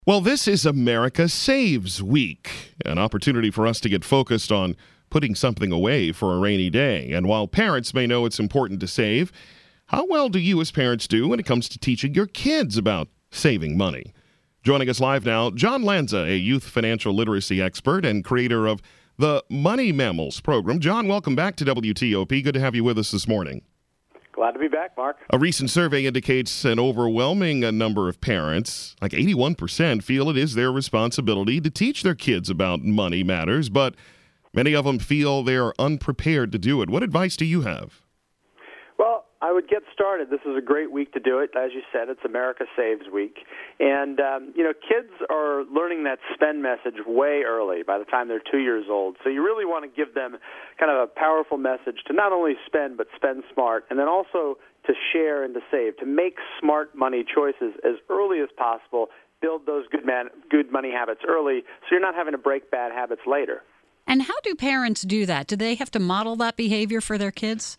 Well, this is America Saves Week, an opportunity for us to get focused on putting something away for a rainy day. And while parents may know it's important to save, how well do you as parents do when it comes to teaching your kids about saving money? Joining us live now, John Lanza, a youth financial literacy expert and creator of the Money Mammals program. John, welcome back to WTOP. Good to have you with us this morning. Glad to be back, Mark. A recent survey indicates an overwhelming number of parents, like 81%, feel it is their responsibility to teach their kids about money matters, but many of them feel they are unprepared to do it. What advice do you have? Well, I would get started. This is a great week to do it. As you said, it's America Saves Week. And, kids are learning that spend message way early, by the time they're 2 years old. So you really want to give them kind of a powerful message to not only spend, but spend smart, and then also to share and to save, to make smart money choices as early as possible, build those good money habits early so you're not having to break bad habits later. And how do parents do that? Do they have to model that behavior for their kids?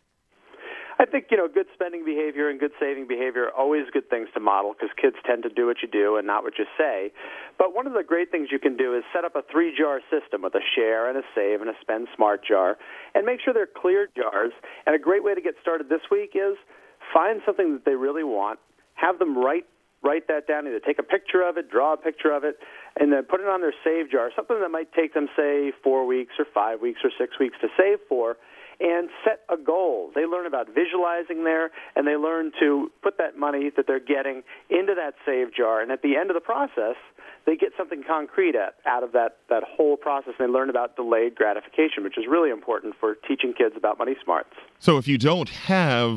I think, good spending behavior and good saving behavior are always good things to model because kids tend to do what you do and not what you say. But one of the great things you can do is set up a 3-jar system with a share and a save and a spend smart jar and make sure they're clear jars. And a great way to get started this week is find something that they really want, have them write that down, either take a picture of it, draw a picture of it, and then put it on their save jar, something that might take them, say, 4 weeks or 5 weeks or 6 weeks to save for, and set a goal. They learn about visualizing there, and they learn to put that money that they're getting into that save jar, and at the end of the process, they get something concrete out of that whole process, and they learn about delayed gratification, which is really important for teaching kids about money smarts. So if you don't have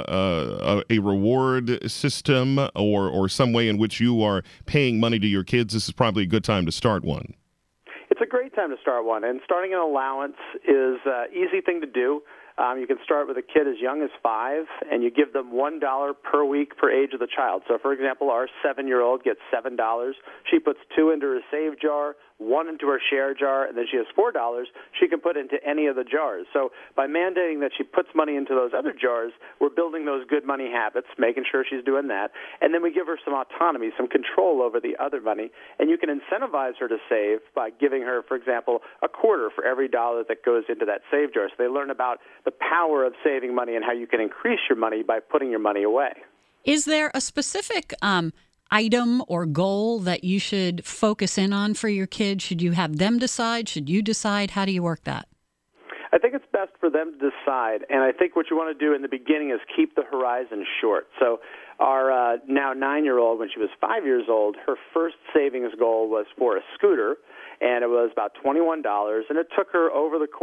a reward system or some way in which you are paying money to your kids, this is probably a good time to start one. It's a great time to start one, and starting an allowance is an easy thing to do. You can start with a kid as young as 5, and you give them $1 per week per age of the child. So, for example, our 7-year-old gets $7. She puts 2 into her save jar, 1 into her share jar, and then she has $4 she can put into any of the jars. So by mandating that she puts money into those other jars, we're building those good money habits, making sure she's doing that. And then we give her some autonomy, some control over the other money. And you can incentivize her to save by giving her, for example, a quarter for every dollar that goes into that save jar. So they learn about the power of saving money and how you can increase your money by putting your money away. Is there a specific item or goal that you should focus in on for your kids? Should you have them decide? Should you decide? How do you work that? I think it's best for them to decide, and I think what you want to do in the beginning is keep the horizon short. So our now 9-year-old, when she was 5 years old, her first savings goal was for a scooter, and it was about $21, and it took her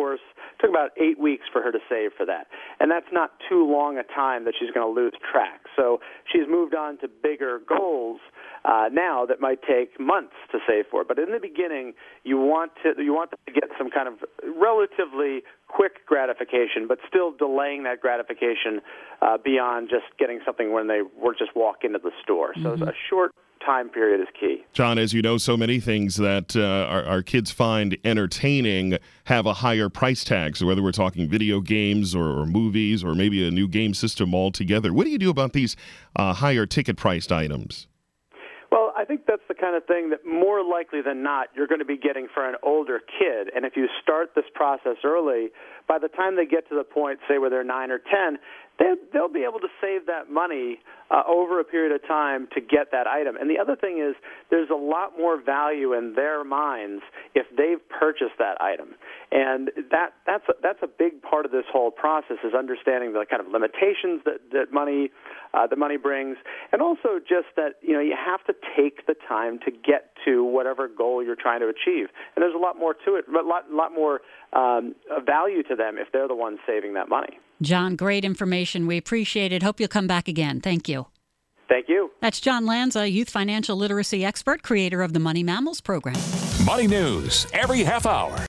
took about 8 weeks for her to save for that. And that's not too long a time that she's going to lose track. So she's moved on to bigger goals now that might take months to save for. But in the beginning, you want them to get some kind of relatively quick gratification, but still delaying that gratification beyond just getting something when they just walk into the store. So a short time period is key. John, as you know, so many things that our kids find entertaining have a higher price tag. So whether we're talking video games or movies or maybe a new game system altogether, what do you do about these higher ticket priced items? Well, I think that's the kind of thing that more likely than not you're going to be getting for an older kid. And if you start this process early, by the time they get to the point, say, where they're 9 or 10, they'll be able to save that money over a period of time to get that item. And the other thing is there's a lot more value in their minds if they've purchased that item. And that's a big part of this whole process, is understanding the kind of limitations that money brings, and also just that you have to take the time to get to whatever goal you're trying to achieve. And there's a lot more to it, a lot more value to them if they're the ones saving that money. John, great information. We appreciate it. Hope you'll come back again. Thank you. Thank you. That's John Lanza, youth financial literacy expert, creator of the Money Mammals program. Money news every half hour.